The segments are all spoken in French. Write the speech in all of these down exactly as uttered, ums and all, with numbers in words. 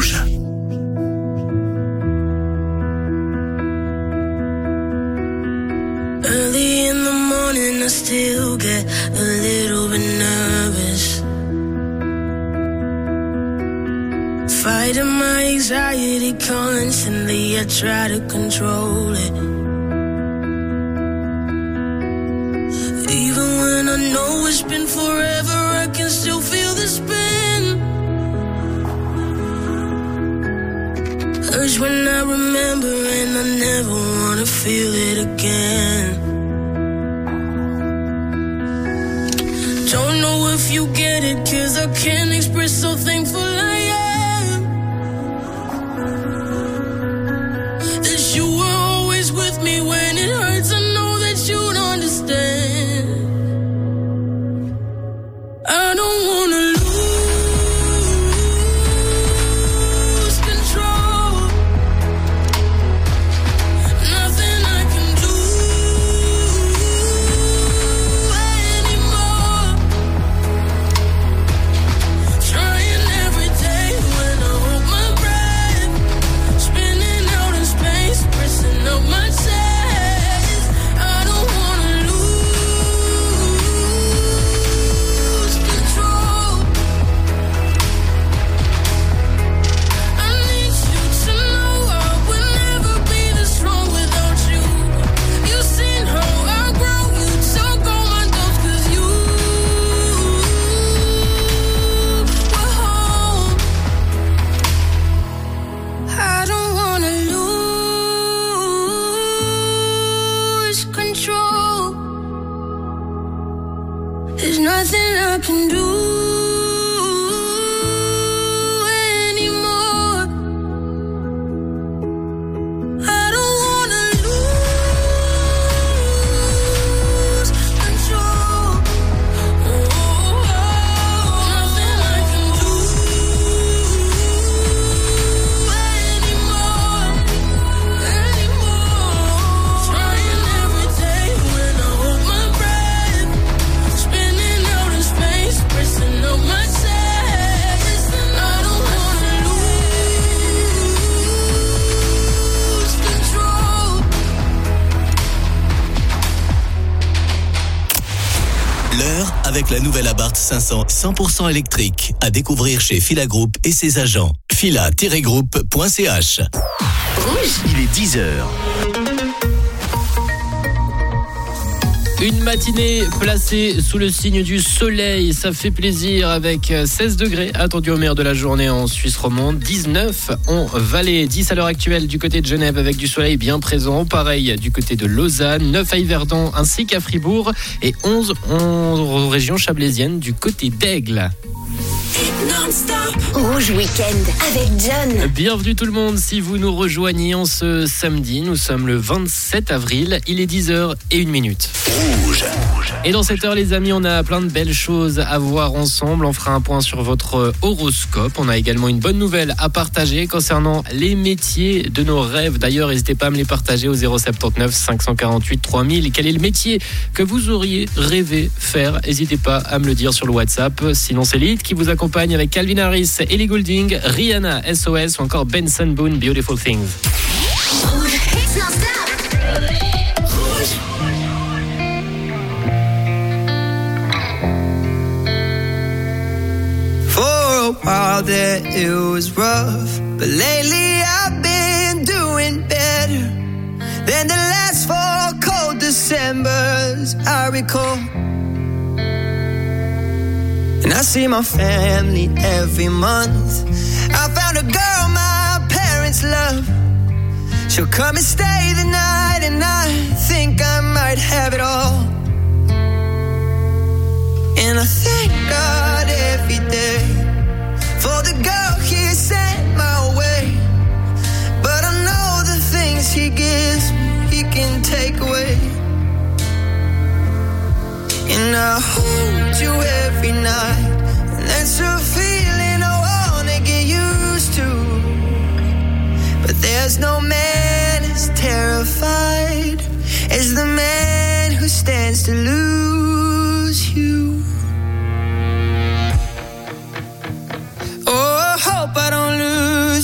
Rouge. Early in the morning I still get a little bit nervous, fighting my anxiety constantly, I try to control it. Even when I know it's been forever, I can still feel the spin. Urge when I remember and I never wanna feel it again. Don't know if you get it, cause I can't express how thankful I am that you were always with me when it hurts. I know that you'd understand. I don't wanna lose control. Nothing I can do anymore. Trying every day when I hold my breath, spinning out in space, pressing up my chest. I don't wanna lose control. I need you to know I would never be this strong without you. You've seen how I grow, you took all my doubts cause you were home. I don't wanna lose control. There's nothing I can do anymore. I don't wanna lose control. Oh, nothing I can do anymore, anymore. Trying every day when I hold my breath, spinning out in space, pressing up my chest. I don't wanna lose control. L'heure avec la nouvelle Abarth cinq cents cent pour cent électrique. À découvrir chez Fila Group et ses agents. fila tiret groupe point c h. Il est dix heures. Une matinée placée sous le signe du soleil, ça fait plaisir avec seize degrés attendus au meilleur de la journée en Suisse romande, dix-neuf en Valais, dix à l'heure actuelle du côté de Genève avec du soleil bien présent, pareil du côté de Lausanne, neuf à Yverdon ainsi qu'à Fribourg et onze en région chablaisienne du côté d'Aigle. Rouge Week-end avec John. Bienvenue tout le monde, si vous nous rejoignez en ce samedi, nous sommes le vingt-sept avril, il est dix heures et une minute. Rouge. Et dans cette heure les amis, on a plein de belles choses à voir ensemble, on fera un point sur votre horoscope, on a également une bonne nouvelle à partager concernant les métiers de nos rêves. D'ailleurs, n'hésitez pas à me les partager au zéro soixante-dix-neuf cinq cent quarante-huit trois mille. Quel est le métier que vous auriez rêvé faire? N'hésitez pas à me le dire sur le WhatsApp. Sinon c'est Lyd qui vous accompagne avec Calvin Harris, Ellie Goulding, Rihanna, S O S ou encore Benson Boone, Beautiful Things. Rouge hits non-stop. For a while there it was rough, but lately I've been doing better than the last four cold Decembers I recall. And I see my family every month. I found a girl my parents love. She'll come and stay the night, and I think I might have it all. And I thank God every day for the girl He sent my way. But I know the things He gives me, He can take away. And I hold you every night, and that's a feeling I wanna get used to. But there's no man as terrified as the man who stands to lose you. Oh, I hope I don't lose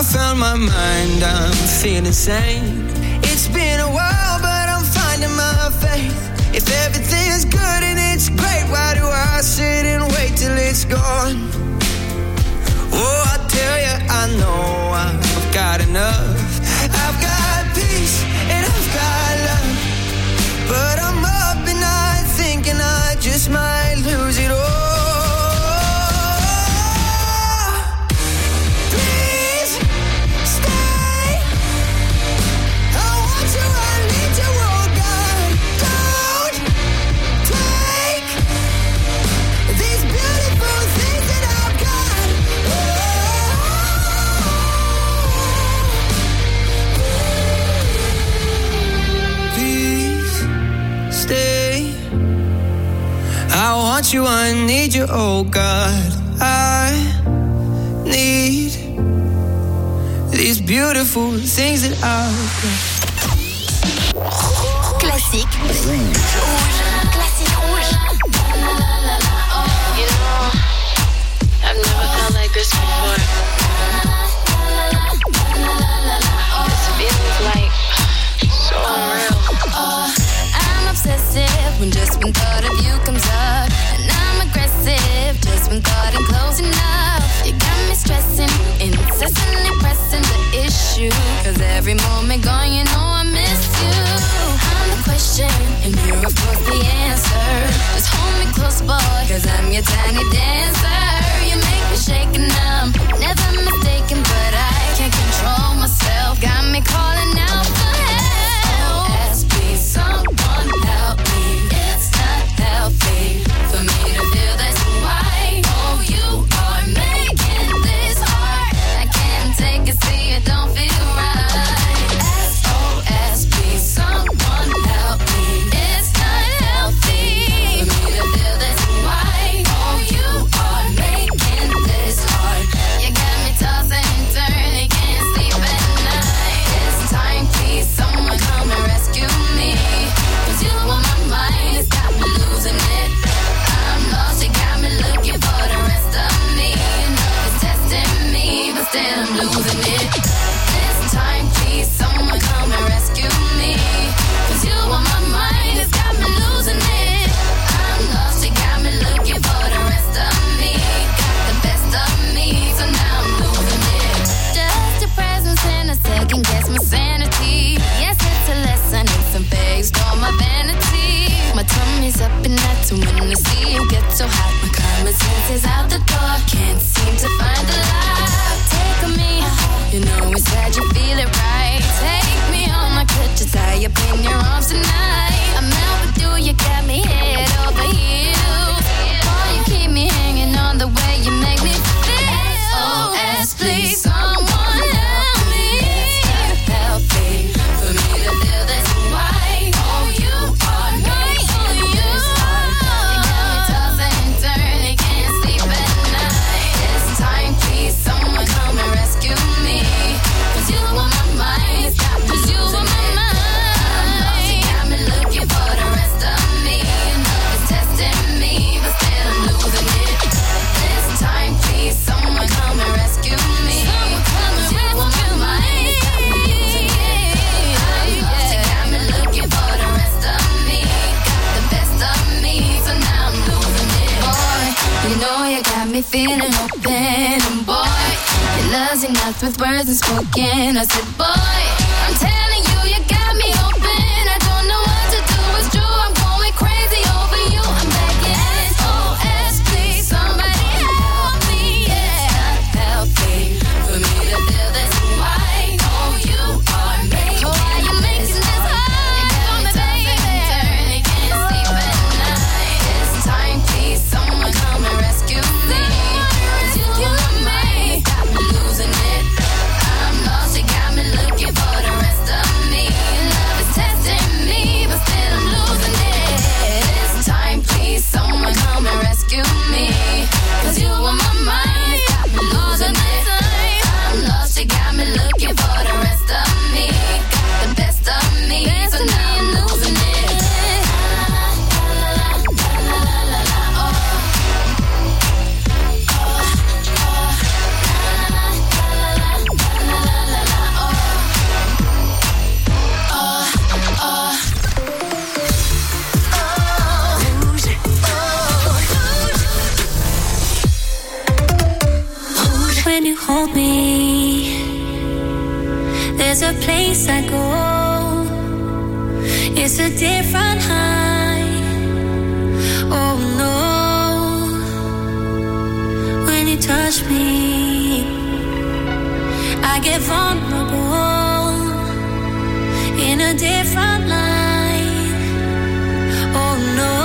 found my mind, I'm feeling sane. It's been a while, but I'm finding my faith. If everything's good and it's great, why do I sit and wait till it's gone? Oh, I tell you, I know I've got enough. I've got peace and I've got love, but I'm up at night thinking I just might lose it all. I want you, I need you, oh God. I need these beautiful things that I've got. Classique rouge. Classique rouge. You know, I've never felt like this before. This feels like so unreal. I'm obsessive when just one thought of you comes up, and I'm aggressive just when thought I'm close enough. You got me stressing, incessantly pressing the issue, cause every moment gone you know I miss you. I'm the question and you're of course the answer. Just hold me close boy, cause I'm your tiny dancer. You make me shake and I'm never mistaken, but I can't control myself. Got me calling out for help. S O S, please someone help me. It's not healthy for me to feel this way. Oh, you are making this hard. I can't take it, see it don't feel right. S O S, please someone help me. It's not healthy for me to feel this way. Oh, you are making this hard. You got me tossing and turning, can't sleep at night. It's time, please someone come and rescue me. Cause you on my mind, it's got me losing it. I'm lost, you got me looking for the rest of me. You know it's testing me, but still I'm losing it. This time, please someone come and rescue me. Cause you on my mind, it's got me losing it. I'm lost, you got me looking for the rest of me. Got the best of me, so now I'm losing it. Just your presence and a second guess my sanity. Yes, it's a lesson, it's a phase, all my vanity. My tummy's up and that's when I see you get so hot. My common sense is out the door, can't seem to find the light. Take me, you know inside you feel it right. Take me home, I could just tie up in your arms tonight. I'm out with you, you got me head over heels. Boy, you keep me hanging on the way you make me feel. S O S, please someone help me. It's not healthy for me to feel this way. Oh, you are making this hard. You got me tossing and turning, can't sleep at night. This time, please someone come and rescue me. Cause you on my mind, it's got me losing it. I'm lost, you got me looking for the rest of me. You know it's testing me, but still I'm losing it. This time, please someone come and rescue me. Cause you on my mind, it's got me losing it. I'm lost, you got me looking for the rest of me. Got the best of me, so now I'm losing it. Boy, you know you got me feeling open, and boy, your love's enough with words unspoken. I said, boy, I'm telling you, you got me open. I don't know what to do, it's true, I'm going crazy over you. I'm begging, S O S, please somebody help me. Yeah, it's not healthy for me to feel this way. Oh, you are making oh, why you making this hard? You got me tossing and turning, can't sleep at night. This time, please someone come and rescue me. Cause you on my mind, got me losing it. I'm lost, you got me looking When you hold me, there's a place I go. It's a different high. Oh no. When you touch me, I get vulnerable in a different light. Oh no.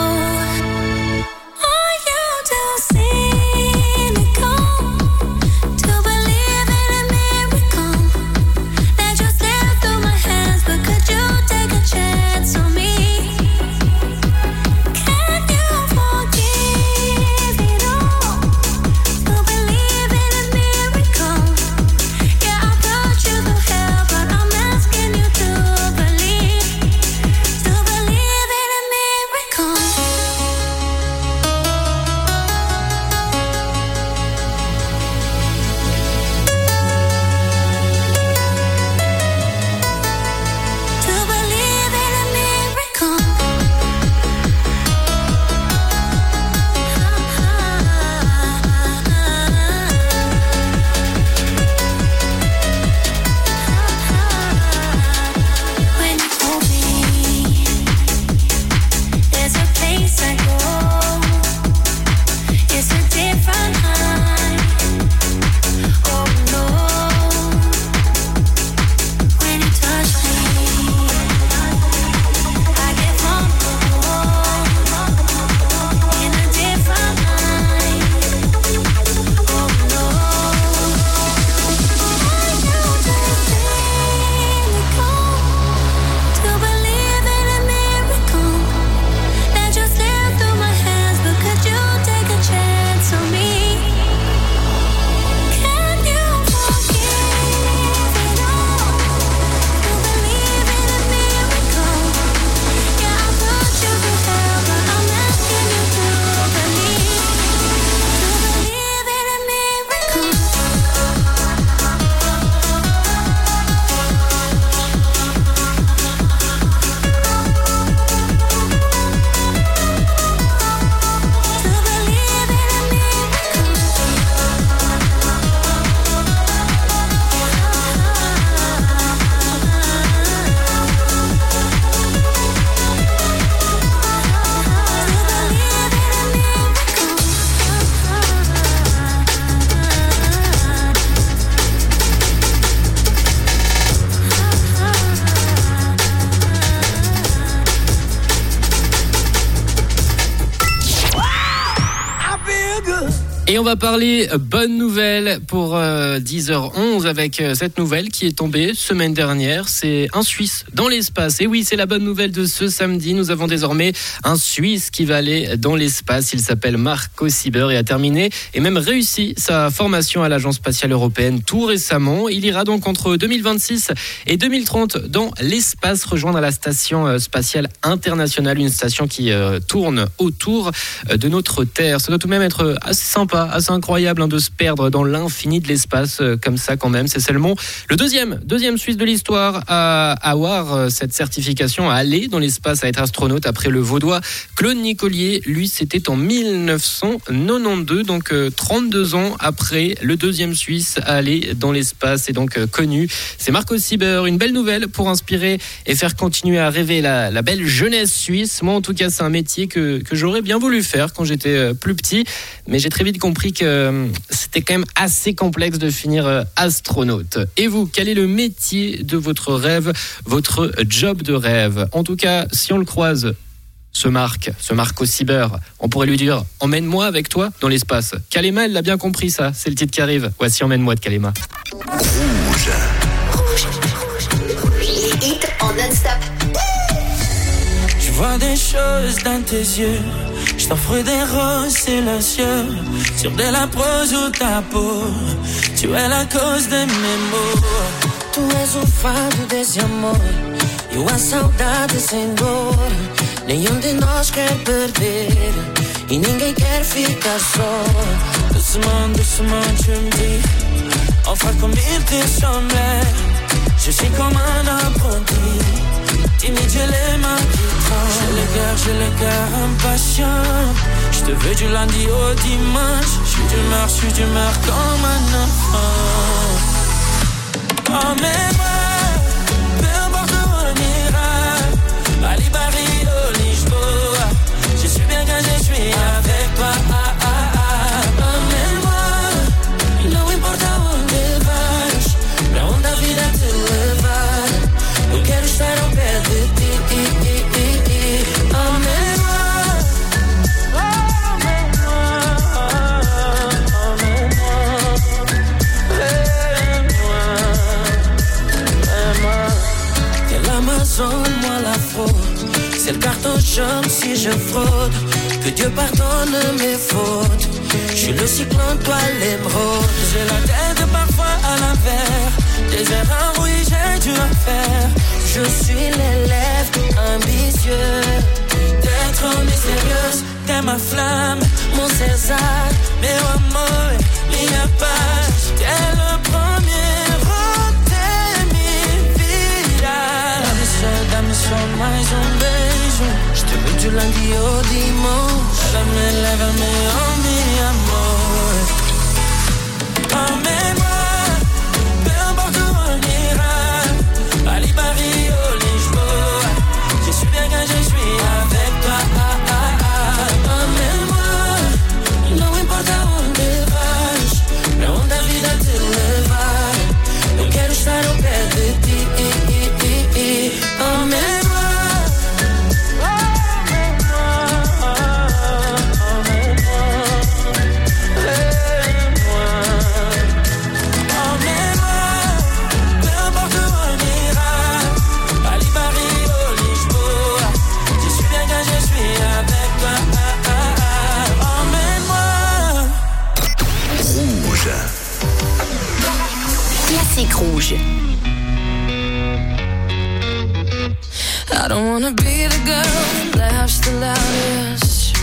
Et on va parler bonne nouvelle pour euh, dix heures onze avec euh, cette nouvelle qui est tombée semaine dernière. C'est un Suisse dans l'espace. Et oui, c'est la bonne nouvelle de ce samedi. Nous avons désormais un Suisse qui va aller dans l'espace. Il s'appelle Marco Sieber et a terminé et même réussi sa formation à l'Agence spatiale européenne tout récemment. Il ira donc entre deux mille vingt-six et deux mille trente dans l'espace, rejoindre la station spatiale internationale, une station qui euh, tourne autour de notre Terre. Ça doit tout de même être assez sympa, assez incroyable hein, de se perdre dans l'infini de l'espace euh, comme ça quand même. C'est seulement le deuxième, deuxième Suisse de l'histoire à avoir euh, cette certification, à aller dans l'espace, à être astronaute après le Vaudois Claude Nicolier. Lui, c'était en mille neuf cent quatre-vingt-douze, donc euh, trente-deux ans après le deuxième Suisse à aller dans l'espace et donc euh, connu. C'est Marco Sieber, une belle nouvelle pour inspirer et faire continuer à rêver la, la belle jeunesse suisse. Moi, en tout cas, c'est un métier que, que j'aurais bien voulu faire quand j'étais euh, plus petit, mais j'ai très vite compris que euh, c'était quand même assez complexe de finir euh, astronaute. Et vous, quel est le métier de votre rêve, votre job de rêve? En tout cas, si on le croise, ce Marc, ce Marco Sieber, on pourrait lui dire « Emmène-moi avec toi dans l'espace ». Kalema, elle l'a bien compris ça, c'est le titre qui arrive. Voici « Emmène-moi » de Kalema. Rouge. Rouge. Les hits en non-stop. Je vois des choses dans tes yeux. Je t'offre des roses silencieux sur de la prose ou ta peau. Tu es la cause de mes maux. Tu és o fado desse amor. Eu a saudade sem dor. Nenhum de nós quer perder e ninguém quer ficar só. Doucement, doucement, tu me dis enfin comme il te semblait. Je suis comme un apprenti. Timide, j'ai les mains qui tremblent. J'ai le cœur, j'ai le cœur impatient. Je te veux du lundi au dimanche. Je suis d'humeur, je suis d'humeur comme un enfant. Emmène-moi, peu importe où on ira. Bali, Rio, Lisboa. Je suis bien quand je suis avec toi. Ah, ah, ah. Emmène-moi, não importa onde vais. Pra onde a vida te levar. Eu quero estar ao pé de ti. Emmène-moi. Moi la faute, c'est le carton jaune si je fraude. Que Dieu pardonne mes fautes. Je suis le cyclone, toi l'émeraude. J'ai la tête parfois à l'envers. Des erreurs, oui j'ai dû en faire. Je suis l'élève ambitieux. T'es trop mystérieuse, t'es ma flamme, mon César. Meu amor, minha paz. T'es le premier. Dá-me só mais um beijo. Je te veux du lundi au dimanche. Lève-me, lève-me, oh mi amor. Emmène-moi, peu importe où on ira. Bali, Rio, Lisboa. Je suis bien quand je suis avec toi. Ah, ah, ah. Emmène-moi, não importa onde vais. Pra onde a vida te levar. Eu quero estar ao pé de ti. Emmène-moi. Classique rouge. I don't wanna be the girl that laughs the loudest,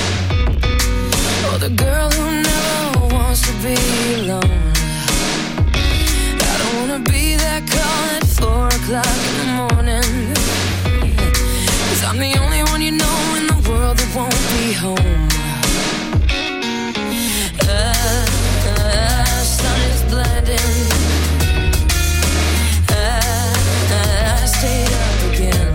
or the girl who never wants to be alone. I don't wanna be that call at four o'clock in the morning, 'cause I'm the only one you know in the world that won't be home. Uh, uh, sun is blinding. Uh, uh, I stayed up again.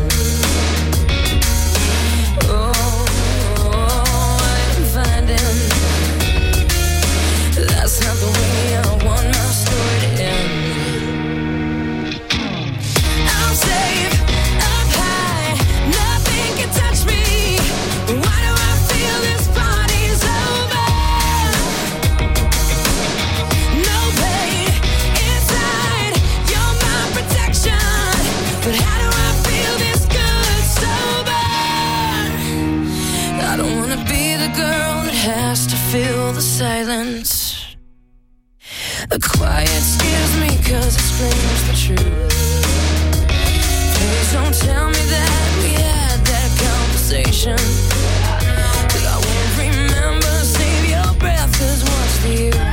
That's not the way I want my story to end. I'm safe, up high, nothing can touch me. Why do I feel this party's over? No pain inside, you're my protection. But how do I feel this good sober? I don't wanna be the girl that has to feel the silence. The quiet scares me 'cause it screams the truth. Please don't tell me that we had that conversation, 'cause I won't remember. Save your breath, 'cause what's the use?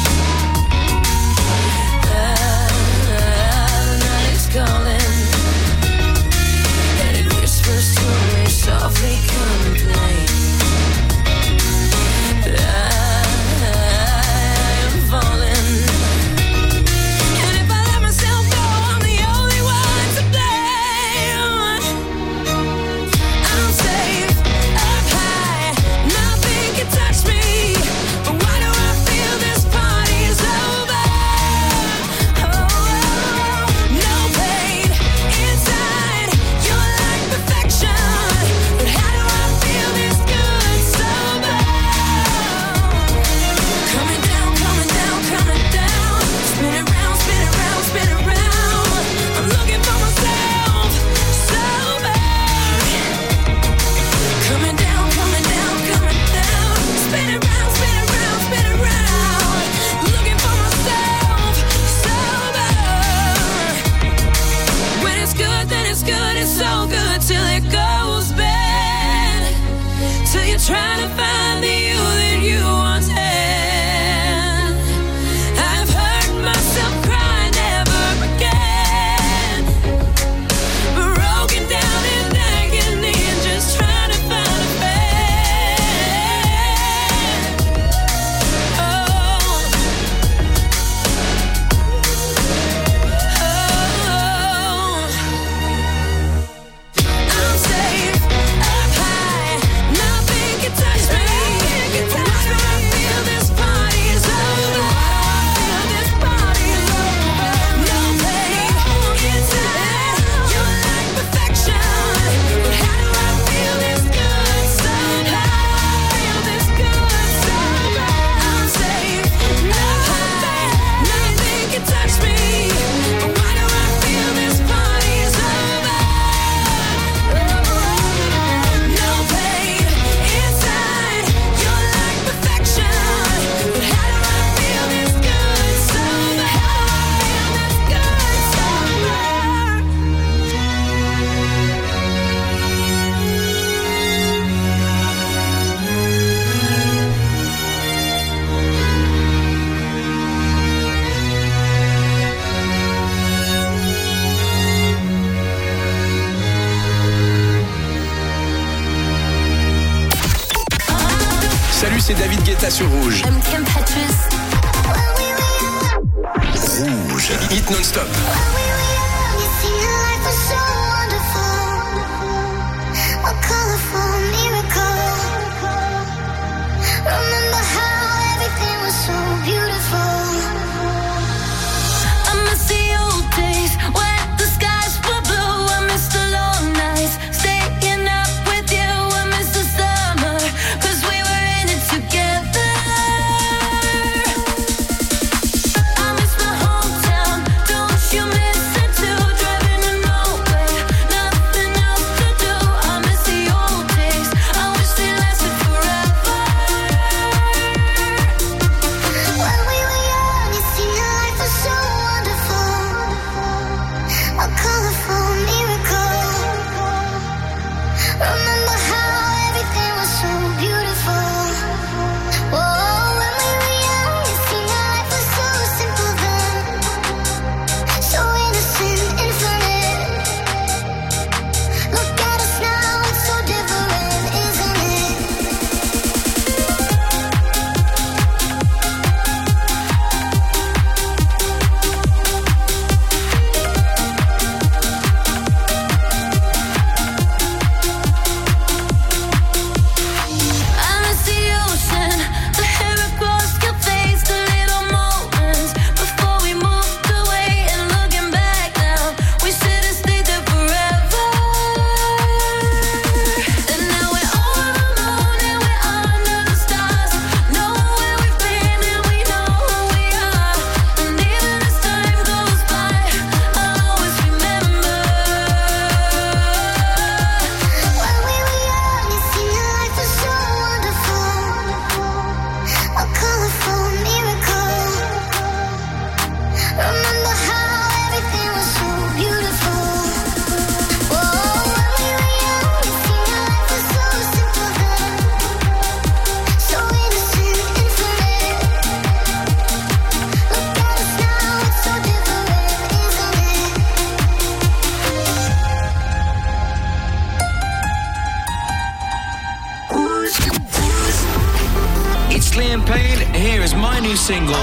Ah, the night is calling, and it whispers to me softly, come and play. Why do c'est David Guetta sur Rouge. I'm Kim Petras. Rouge. Hit non-stop. Single.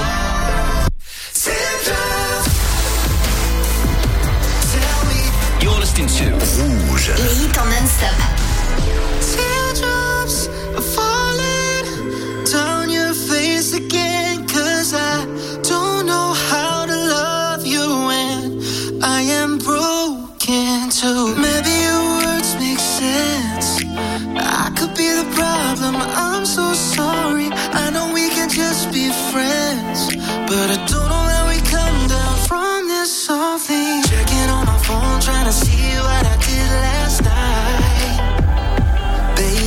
You're listening to Rouge. Les hits en non-stop. Teardrops are falling down your face again, 'cause I don't know how to love you when I am broken too. Maybe your words make sense. I could be the problem. I'm so sorry. I know we can just be friends, but I don't know how we come down from this softly. Checking on my phone, trying to see what I did last night. Baby,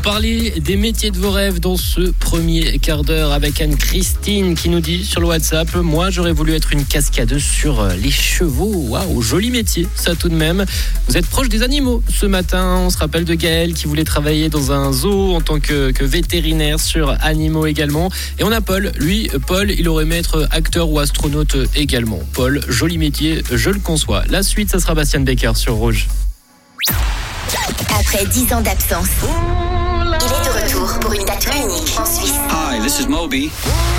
parler des métiers de vos rêves dans ce premier quart d'heure avec Anne-Christine qui nous dit sur le WhatsApp: moi j'aurais voulu être une cascadeuse sur les chevaux. Waouh, joli métier ça tout de même. Vous êtes proche des animaux ce matin. On se rappelle de Gaël qui voulait travailler dans un zoo en tant que, que vétérinaire sur animaux également. Et on a Paul, lui Paul il aurait aimé être acteur ou astronaute également. Paul, joli métier, je le conçois. La suite ça sera Bastien Becker sur Rouge. Après dix ans d'absence, il est de retour pour une date unique en Suisse. Hi, this is Moby.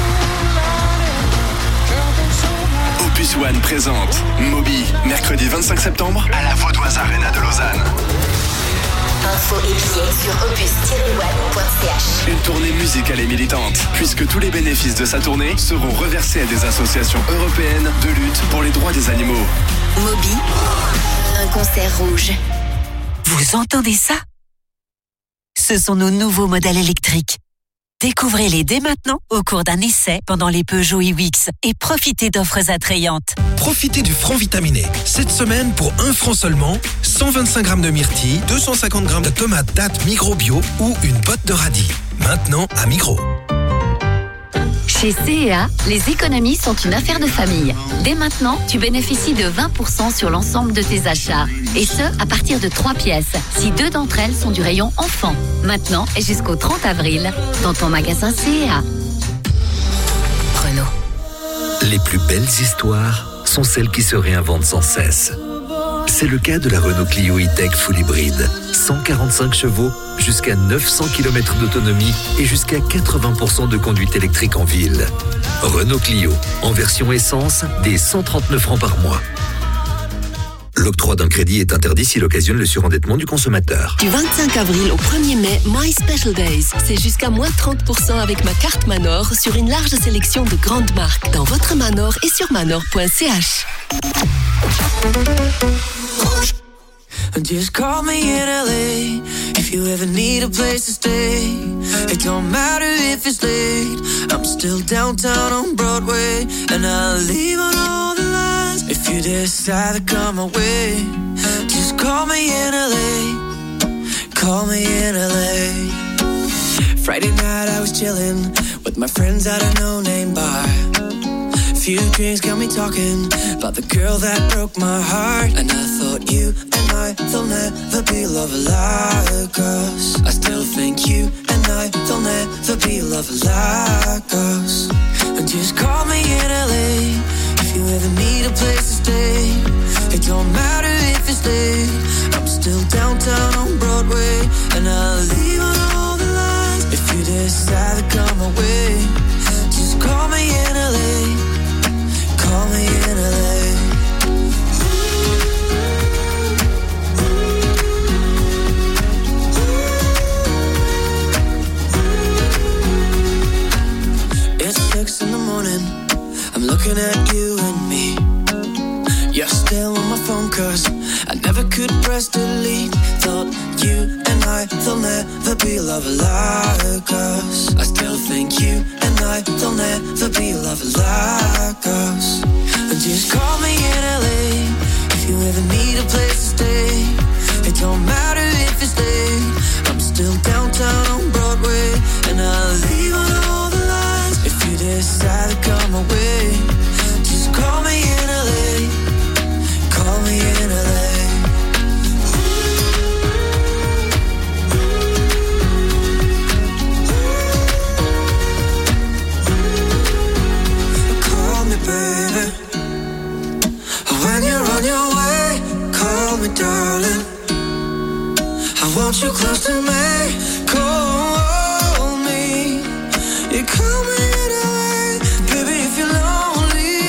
Opus One présente Moby, mercredi vingt-cinq septembre à la Vaudoise Arena de Lausanne. Infos et billets sur opus tiret one point c h. Une tournée musicale et militante, puisque tous les bénéfices de sa tournée seront reversés à des associations européennes de lutte pour les droits des animaux. Moby, un concert rouge. Vous entendez ça? Ce sont nos nouveaux modèles électriques. Découvrez-les dès maintenant au cours d'un essai pendant les Peugeot iWix et profitez d'offres attrayantes. Profitez du franc vitaminé. Cette semaine, pour un franc seulement, cent vingt-cinq grammes de myrtille, deux cent cinquante grammes de tomates dattes Migros Bio ou une botte de radis. Maintenant à Migros. Chez C et A, les économies sont une affaire de famille. Dès maintenant, tu bénéficies de vingt pour cent sur l'ensemble de tes achats. Et ce, à partir de trois pièces, si deux d'entre elles sont du rayon enfant. Maintenant et jusqu'au trente avril, dans ton magasin C et A. Renault. Les plus belles histoires sont celles qui se réinventent sans cesse. C'est le cas de la Renault Clio E-Tech Full Hybride. cent quarante-cinq chevaux, jusqu'à neuf cents kilomètres d'autonomie et jusqu'à quatre-vingts pour cent de conduite électrique en ville. Renault Clio, en version essence, dès cent trente-neuf francs par mois. L'octroi d'un crédit est interdit s'il occasionne le surendettement du consommateur. Du vingt-cinq avril au premier mai, My Special Days. C'est jusqu'à moins trente pour cent avec ma carte Manor sur une large sélection de grandes marques dans votre Manor et sur manor point c h. Just call me in L A if you ever need a place to stay. It don't matter if it's late, I'm still downtown on Broadway, and I'll leave on all the lines if you decide to come my way. Just call me in L A, call me in L A. Friday night I was chilling with my friends at a no-name bar. Few drinks got me talking about the girl that broke my heart, and I thought you and I, they'll never be lovers like us. I still think you and I, they'll never be lovers like us. And just call me in L A if you ever need a place to stay. It don't matter if it's late, I'm still downtown on Broadway, and I'll leave on all the lines if you decide to come my way. Just call me in L A, call me in L A. It's six in the morning, I'm looking at you and me. You're still on my phone cause I never could press delete. Thought you and I, they'll never be lovers like us. I still think you and I, they'll never be lovers like us. And just call me in L A if you ever need a place to stay. It don't matter if it's late, I'm still downtown on Broadway, and I'll leave on all the lines if you decide to come my way. Just call me in L A, call me in L A. Baby, when you're on your way, call me darling. I want you close to me, call me. You call me in L A, baby, if you're lonely,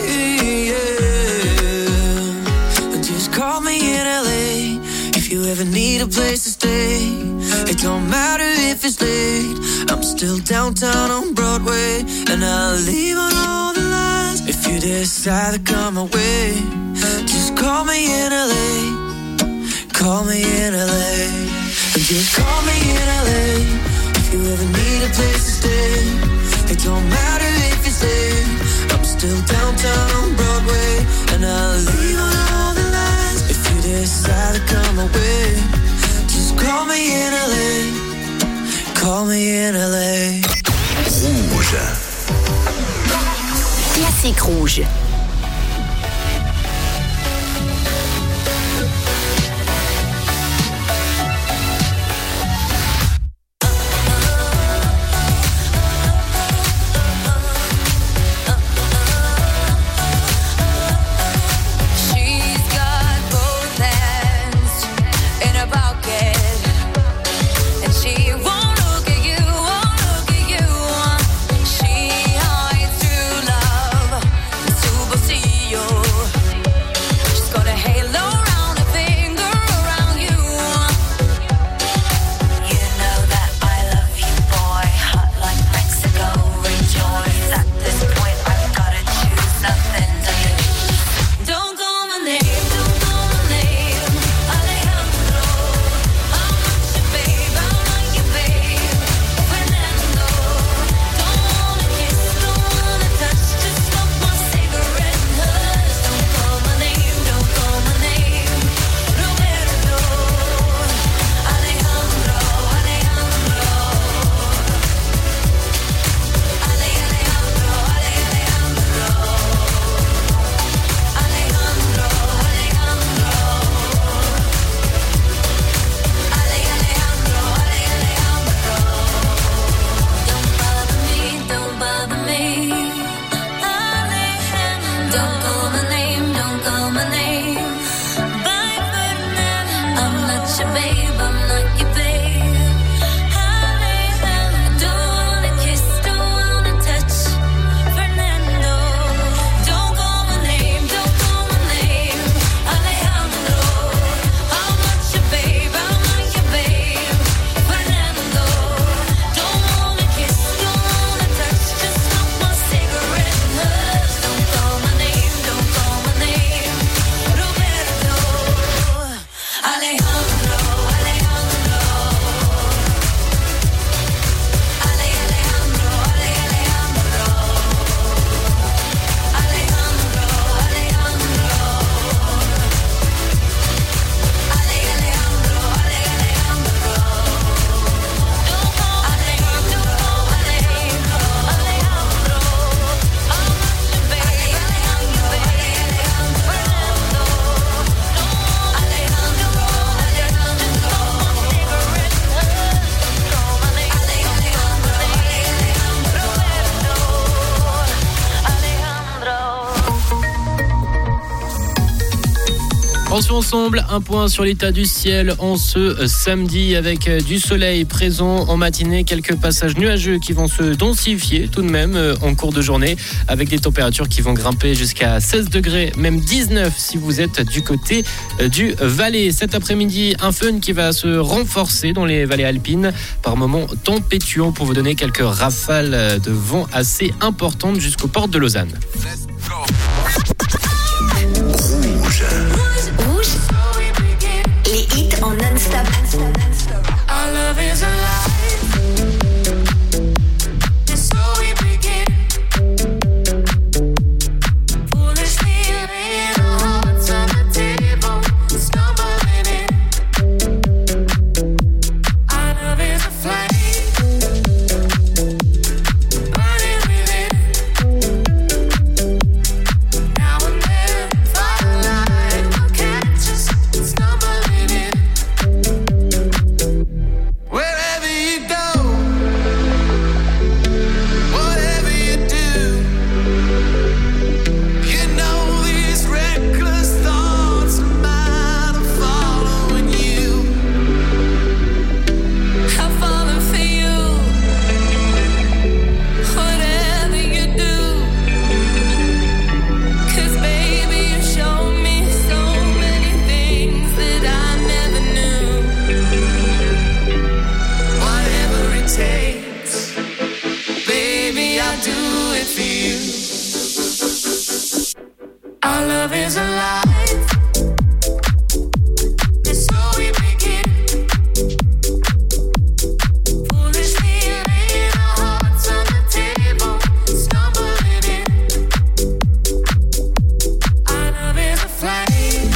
yeah. And just call me in L A if you ever need a place to stay. It don't matter if it's late, I'm still downtown on Broadway, and I'll leave on all the lines if you decide to come my way. Just call me in L A, call me in L A. And just call me in L A if you ever need a place to stay. It don't matter if it's late, I'm still downtown on Broadway, and I'll leave on all the lines if you decide to come my way. Just call me in L A, call me in L A. Rouge. Classique rouge. Attention ensemble, un point sur l'état du ciel en ce samedi avec du soleil présent en matinée, quelques passages nuageux qui vont se densifier tout de même en cours de journée avec des températures qui vont grimper jusqu'à seize degrés, même dix-neuf si vous êtes du côté du Valais. Cet après-midi, un fun qui va se renforcer dans les vallées alpines, par moments tempétueux pour vous donner quelques rafales de vent assez importantes jusqu'aux portes de Lausanne. Rouge. Rouge. Les hits en non-stop. Our love is alive. And so we begin. Foolishly laying our hearts on the table, stumbling in. Our love is a flame, burning within. Now and then, firelight will catch us stumbling in. Wherever you go, whatever you do, you know these reckless thoughts of mine are following you. I'm falling for you. Whatever you do, 'cause baby you show me so many things that I never knew. Whatever it takes, baby, I'll do it for you. Our love is alive, and so we begin. Foolishly laying our hearts on the table, stumbling in. Our love is a flame,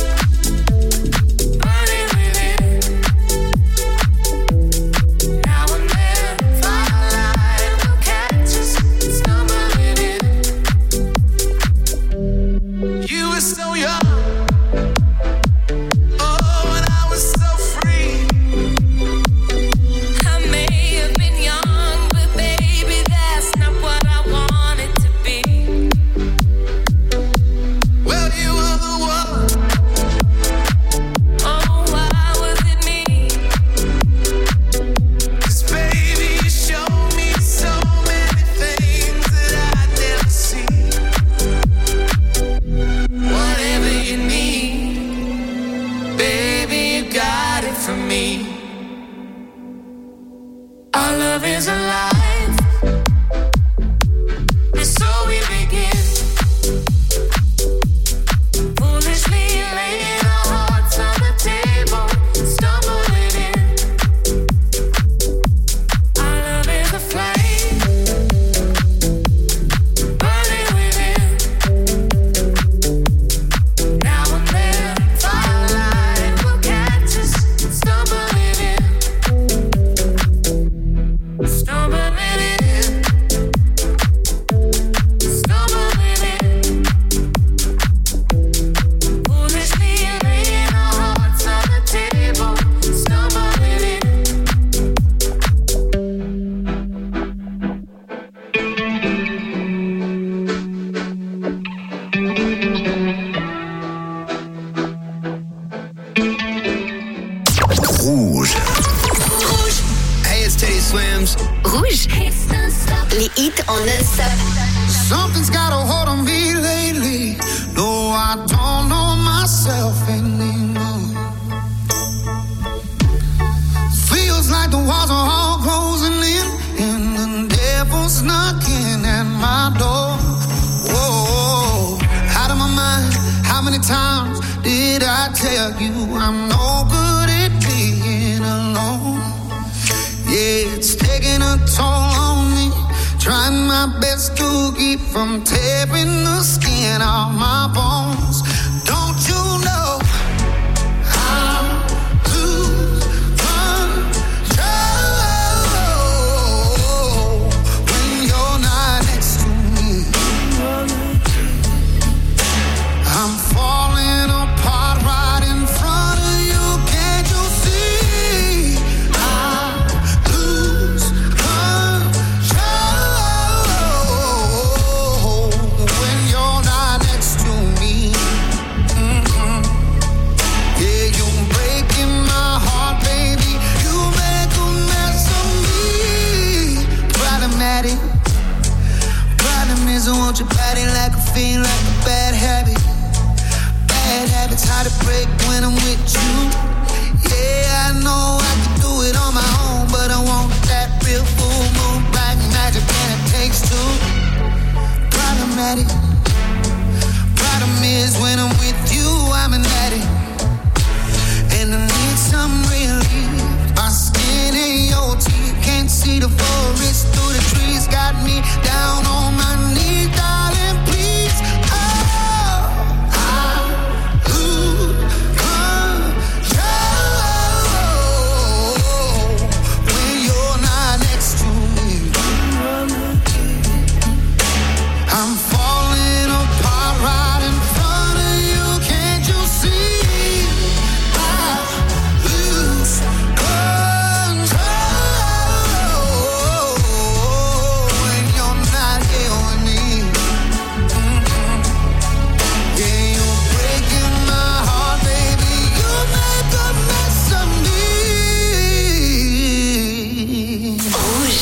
burning within. Now love is alive. And so we begin. Foolishly laying our hearts on the table, stumbling in. Our love is a flame, burning within. Now and then, firelight will catch us, stumbling in. Stumbling in. Stumbling in. Foolishly laying our hearts on the table, stumbling in. Rouge. Hey, it's Teddy Swims. Rouge. Les hits en non-stop. Something's got a hold on me lately. No, I don't know myself anymore. Feels like the walls are all closing in, and the devil's knocking at my door. Whoa, out of my mind. How many times did I tell you I'm no good at being alone? Yeah, it's taking a toll on me. Trying my best to keep from tearing the skin off my bones. Don't you know how to control when you're not next to me? I'm falling apart right in front of you. Can't you see? I lose control when you're not next to me. Mm-mm. Yeah, you're breaking my heart, baby. You make a mess of me. Problematic. Problem is, I want your body like a fiend, like a bad habit. Bad habits hard to break when I'm with you. Yeah, I know I can do it on my own, but I want that real full moon black magic, and it takes two. Problematic. Problem is when I'm with you, I'm an addict, and I need some relief. My skin ain't your teeth, can't see the forest through the trees. Got me down on my knees, darling, please. Oh, I lose control when you're not next to me. I'm falling apart right in front of you. Can't you see? I lose control when you're not here with me. Mm-mm. Yeah, you're breaking my heart, baby. You make a mess of me. Rouge.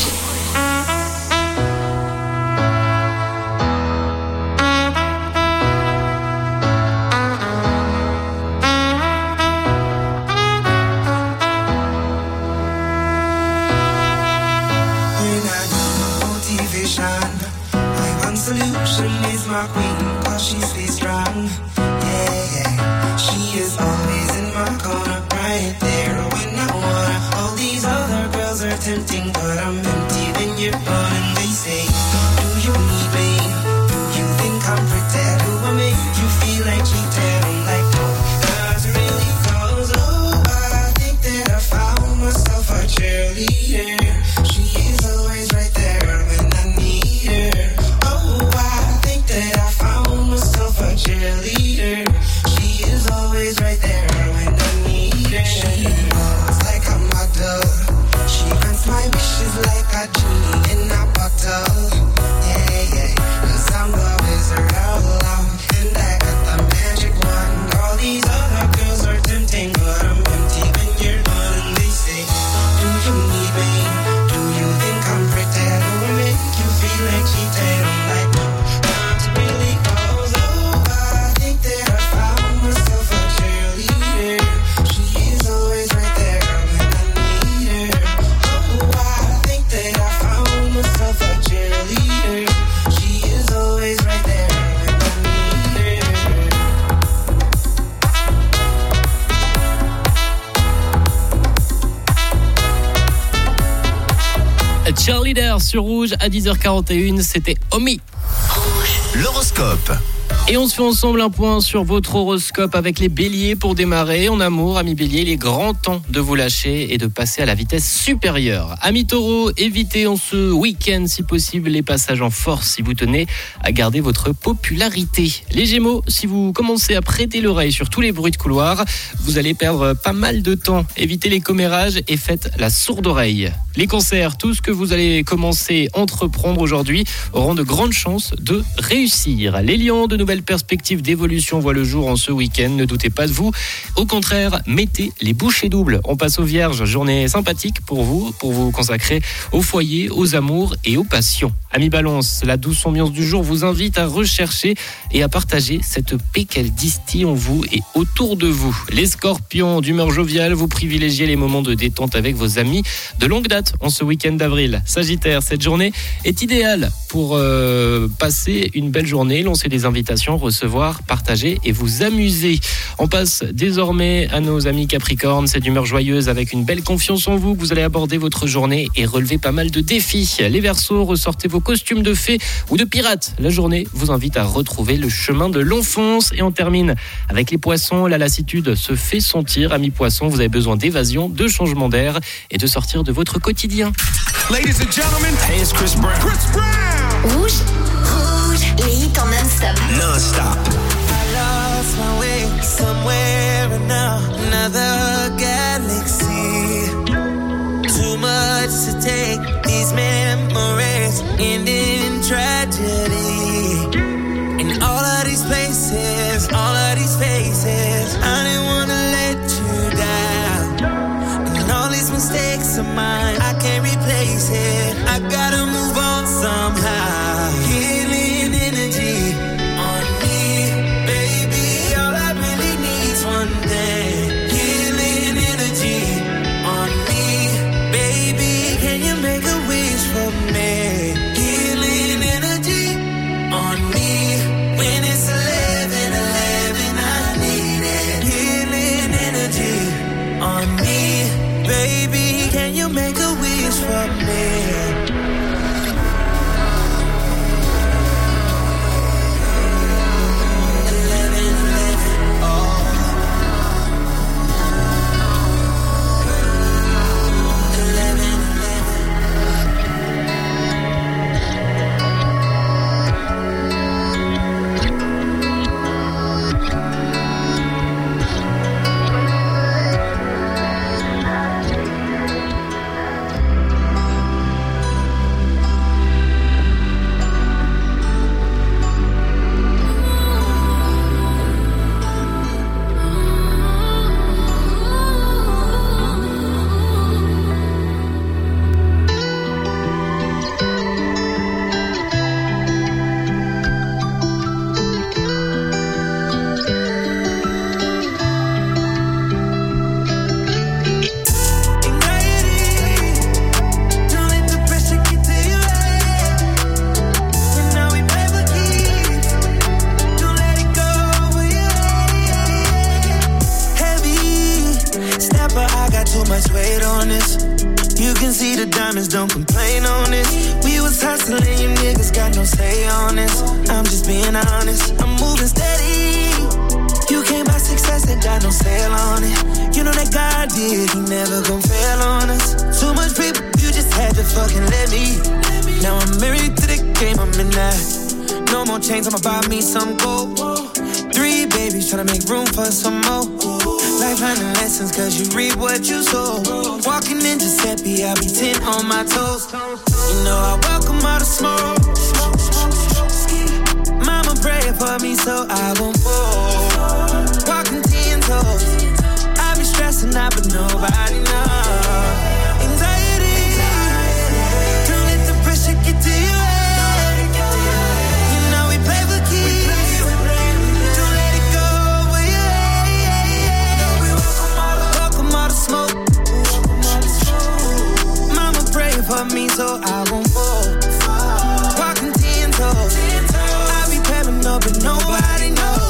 When I need motivation, my one solution is my queen, cause she stays strong. Yeah, yeah. She is always in my corner, right there when I wanna. All these other girls are tempting, but I'm empty when you're gone. And they say, do you need me? Do you think I'm pretty? Do I make you feel like cheating? I'm like, no, not really, cause oh, I think that I found myself a cheerleader. She is always right there when I need her. Oh, I think that I found myself a cheerleader. She is always right there when I need her. She knows like a model. She grants my wishes like a genie in a bottle. Yeah, yeah. Cheerleader sur Rouge à dix heures quarante et un, c'était Omi. L'horoscope. Et on se fait ensemble un point sur votre horoscope avec les béliers pour démarrer. En amour, amis béliers, il est grand temps de vous lâcher et de passer à la vitesse supérieure. Amis taureaux, évitez en ce week-end si possible les passages en force si vous tenez à garder votre popularité. Les gémeaux, si vous commencez à prêter l'oreille sur tous les bruits de couloir, vous allez perdre pas mal de temps. Évitez les commérages et faites la sourde oreille. Les cancers, tout ce que vous allez commencer à entreprendre aujourd'hui auront de grandes chances de réussir. Les lions, de nouvelles perspectives d'évolution voient le jour en ce week-end, ne doutez pas de vous. Au contraire, mettez les bouchées doubles. On passe aux vierges, journée sympathique pour vous, pour vous consacrer au foyer, aux amours et aux passions. Amis balance, la douce ambiance du jour vous invite à rechercher et à partager cette paix qu'elle distille en vous et autour de vous. Les scorpions, d'humeur joviale, vous privilégiez les moments de détente avec vos amis de longue date en ce week-end d'avril. Sagittaire, cette journée est idéale pour euh, passer une belle journée, lancer des invitations, recevoir, partager et vous amuser. On passe désormais à nos amis Capricorne, c'est d'humeur joyeuse avec une belle confiance en vous que vous allez aborder votre journée et relever pas mal de défis. Les Verseaux, ressortez vos costumes de fées ou de pirates. La journée vous invite à retrouver le chemin de l'enfance. Et on termine avec les Poissons, la lassitude se fait sentir. Amis Poissons, vous avez besoin d'évasion, de changement d'air et de sortir de votre quotidien. Ladies and gentlemen, hey, it's Chris Brown. Chris Brown. Rouge, rouge, les hits en non-stop. Non-stop. I lost my way somewhere in another galaxy. Too much to take, these memories end in tragedy. In all of these places, all of these faces, I didn't wanna let you down. And all these mistakes of mine, I can't replace it. I gotta move on somehow. Healing energy on me, baby. All I really need is one thing. Healing energy on me, baby. Can you make a wish for me? Healing energy on me. When it's eleven eleven, I need it. Healing energy on me, baby. Can you make a wish for me? Don't complain on this. We was hustling, you niggas got no say on this. I'm just being honest. I'm moving steady. You came by success and got no sale on it. You know that God did, he never gon' fail on us. Too much people, you just had to fucking let me. Now I'm married to the game, I'm in that. No more chains, I'ma buy me some gold. Three babies, tryna make room for some more. Life learning lessons, cause you reap what you sow. Walking in Giuseppe, I be ten on my toes. You know I welcome all the smoke. Mama praying for me so I won't fall. Walking ten toes. I be stressing out but nobody knows. Anxiety, don't let the pressure get to you. You know we play for keys. Don't let it go away. Welcome all the smoke. Mama praying for me so I won't fall. Walking ten toes. I be pairing up but nobody knows.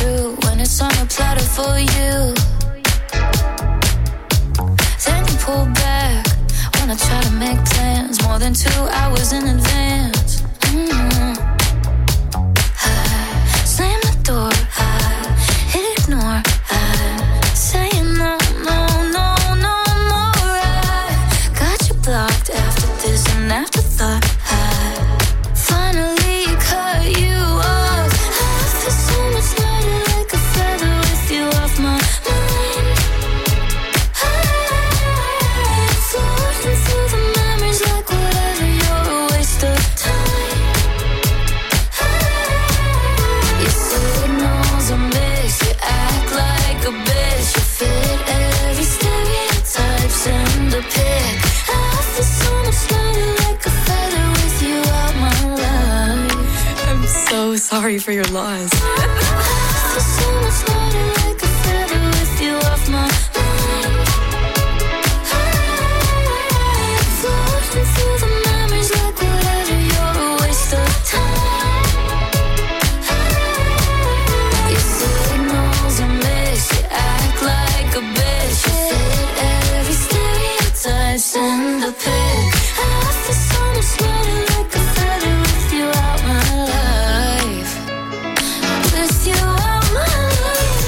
through when it's on a platter for you. Then you pull back when I try to make plans more than two hours in advance. Mm-hmm. I slam the door, I ignore, I say no, no, no, no more. I got you blocked after this and afterthought. I finally cut you off. I feel so much lighter like a feather with you off my mind. I'm floating through the memories like whatever, you're a waste of time. Your signals are mixed, you act like a bitch. You fit every stereotype, send a pic. I feel so much lighter like a feather with you out my life. I'm so sorry for your loss. I feel so much lighter like a feather with you off my mind. I'm floating through the memories like whatever, you're a waste of time. Your signals are mixed, you act like a bitch. You fit every stereotype, send a pic. I feel so much lighter like a feather with you out my life. With you out my life.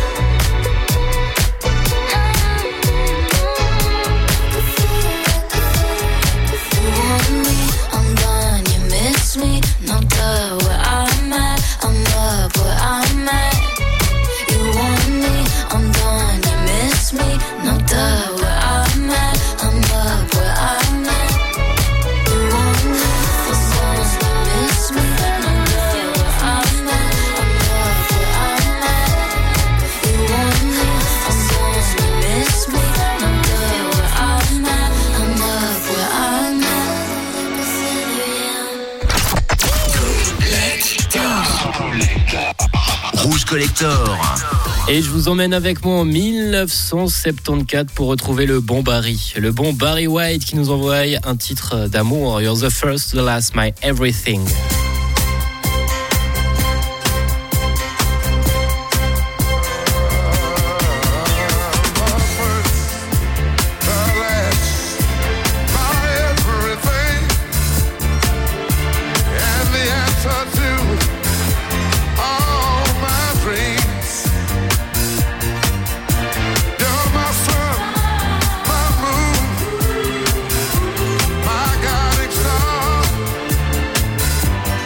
You want me, I'm done, you miss me. No duh, where I'm at, I'm up where I'm at. You want me, I'm done, you miss me. No duh, where I'm at, I'm up where I'm at. You want me, I'm done, you miss me. No duh, where I'm at, I'm up where I'm at. You want me, I'm done, you miss me. No duh, where I'm at, I'm up where I'm at. Rouge Collector. Et je vous emmène avec moi en dix-neuf cent soixante-quatorze pour retrouver le bon Barry. Le bon Barry White qui nous envoie un titre d'amour. You're the first, the last, my everything. My guiding star.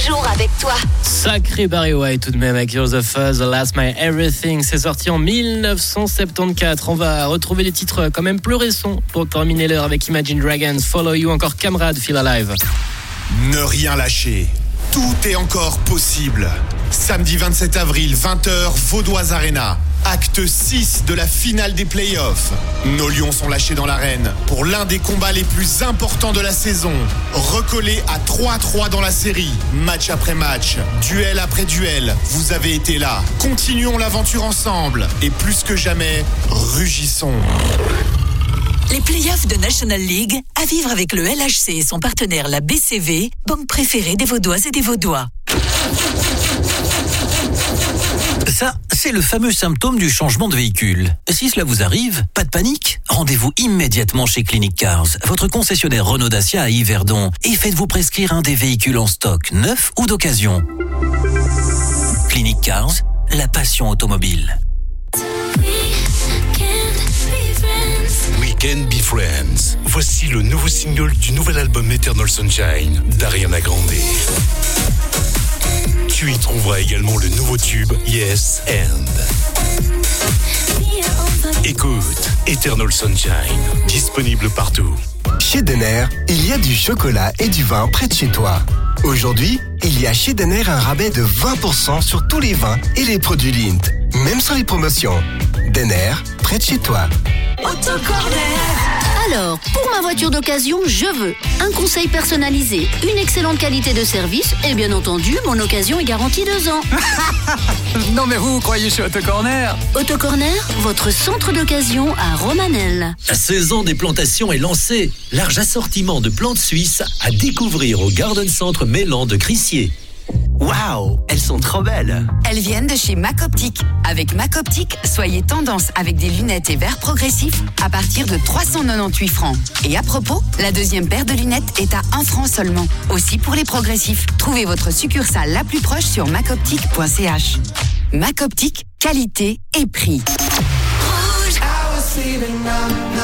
toujours avec toi. Sacré Barry White tout de même avec Heroes of Us, The Last My Everything. C'est sorti en dix-neuf cent soixante-quatorze. On va retrouver les titres quand même plus récents pour terminer l'heure avec Imagine Dragons, Follow You, encore Camarade, Feel Alive. Ne rien lâcher. Tout est encore possible. Samedi vingt-sept avril, vingt heures, Vaudoise Arena. Acte six de la finale des playoffs. Nos Lions sont lâchés dans l'arène pour l'un des combats les plus importants de la saison. Recollés à trois à trois dans la série, match après match, duel après duel, vous avez été là. Continuons l'aventure ensemble et plus que jamais, rugissons. Les playoffs de National League, à vivre avec le L H C et son partenaire la B C V, banque préférée des Vaudoises et des Vaudois. Ça, c'est le fameux symptôme du changement de véhicule. Si cela vous arrive, pas de panique. Rendez-vous immédiatement chez Clinic Cars, votre concessionnaire Renault Dacia à Yverdon, et faites-vous prescrire un des véhicules en stock, neuf ou d'occasion. Clinic Cars, la passion automobile. We Can Be Friends. Voici le nouveau single du nouvel album Eternal Sunshine d'Ariana Grande. Tu y trouveras également le nouveau tube Yes and. Écoute, Eternal Sunshine, disponible partout. Chez Denner, il y a du chocolat et du vin près de chez toi. Aujourd'hui, il y a chez Denner un rabais de vingt pour cent sur tous les vins et les produits Lindt, même sur les promotions. Denner, près de chez toi. Alors, pour ma voiture d'occasion, je veux un conseil personnalisé, une excellente qualité de service et bien entendu, mon occasion est garantie deux ans. Non mais vous, vous croyez chez Autocorner? Autocorner, votre centre d'occasion à Romanel. La saison des plantations est lancée. Large assortiment de plantes suisses à découvrir au Garden Centre Mélan de Crissier. Waouh, elles sont trop belles. Elles viennent de chez Mac Optique. Avec Mac Optique, soyez tendance avec des lunettes et verres progressifs à partir de trois cent quatre-vingt-dix francs. Et à propos, la deuxième paire de lunettes est à un franc seulement. Aussi pour les progressifs. Trouvez votre succursale la plus proche sur mac optique point c h. Mac Optique, qualité et prix. Rouge. I was sleeping now.